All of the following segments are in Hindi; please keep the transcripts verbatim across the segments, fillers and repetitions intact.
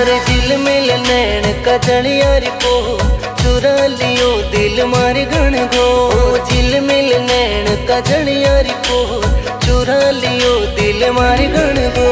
अरे दिल मिल नैन का जलियारी को चुरा लियो दिल मार गण गो। दिल मिल नैन का जलियारी को चुरा लियो दिल मार गण गो।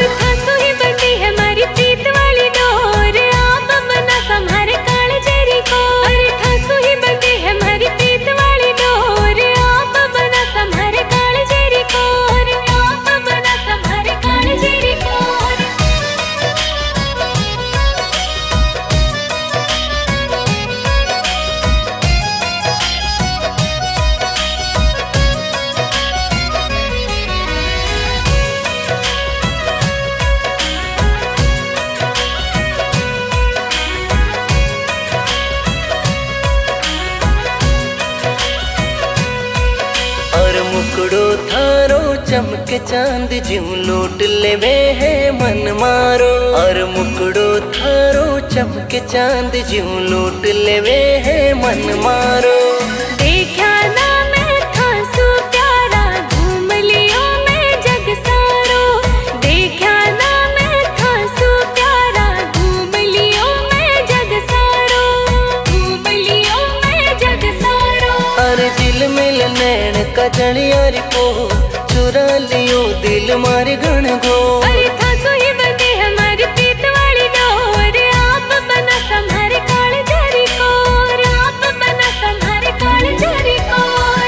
मुकड़ो थारो चमके चांद ज्यों लूट लेवे है मन मारो। और मुकड़ो थारो चमके चांद ज्यों लूट लेवे है मन मारो। देखा ना मैं थासु प्यारा घूम लियो मैं जग सारो। देखा ना मैं थासु प्यारा घूम लियो मैं जग सारो। घूम लियो मैं जग सारो। अरे दिल मिल नैन का जलियारी को चुरा लियो दिल मार गण गो। अरे थासु ही बंदे हमारी प्रीत वाली डोर। आप बना संहारे काल जारी कोर। आप बना संहारे काल जारी कोर।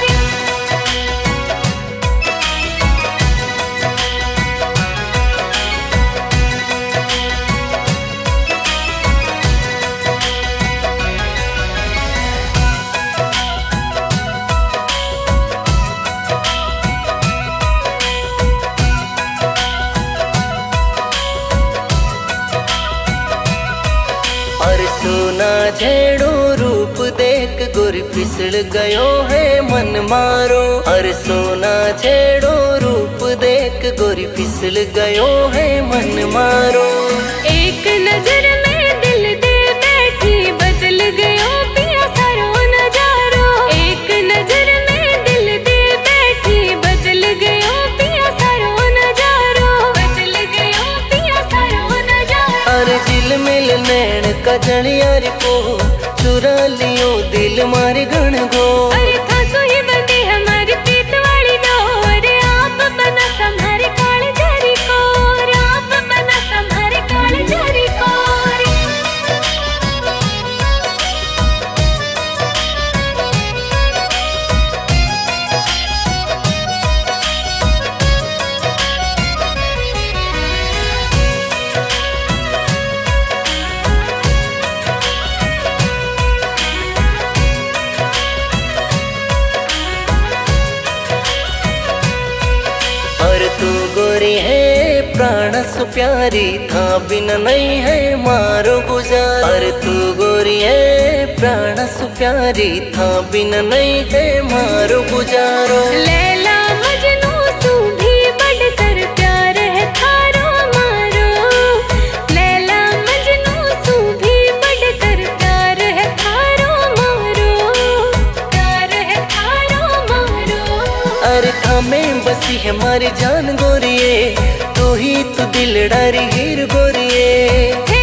सोना झेड़ो रूप देख गोरी फिसल गयो है मन मारो। अरे सोना झेड़ो रूप देख गोरी फिसल गयो है मन मारो। एक नजर में दिल दे बैठी बदल गयो पिया सारो नजारो। एक नजर में दिल दे बैठी बदल गयो पिया सारो नजारो। बदल गयो पिया सारो नजारो। अरे दिल मिल नैन का जलियारी को चुरा लियो दिल मार गण गो। अरे थासु ही बंदे हमारी प्रीत वाली डोर। आप बना संहारे काल जारी कोर। आप बना संहारे काल जारी कोर। तू गोरी है प्राण सु प्यारी था बिना नहीं है मारो गुजार। अरे तू गोरी है प्राण सु प्यारी था बिना नहीं है मारो गुजारो। लैला मजनू सू भी बढ़कर प्यार है थारो मारो। लैला मजनू सू भी बढ़कर प्यार है थारो मारो। प्यार है थारो मारो। अरे थामें बसी है हमारी जान गोरिए तू ही तो दिल डारी हीर गोरिए।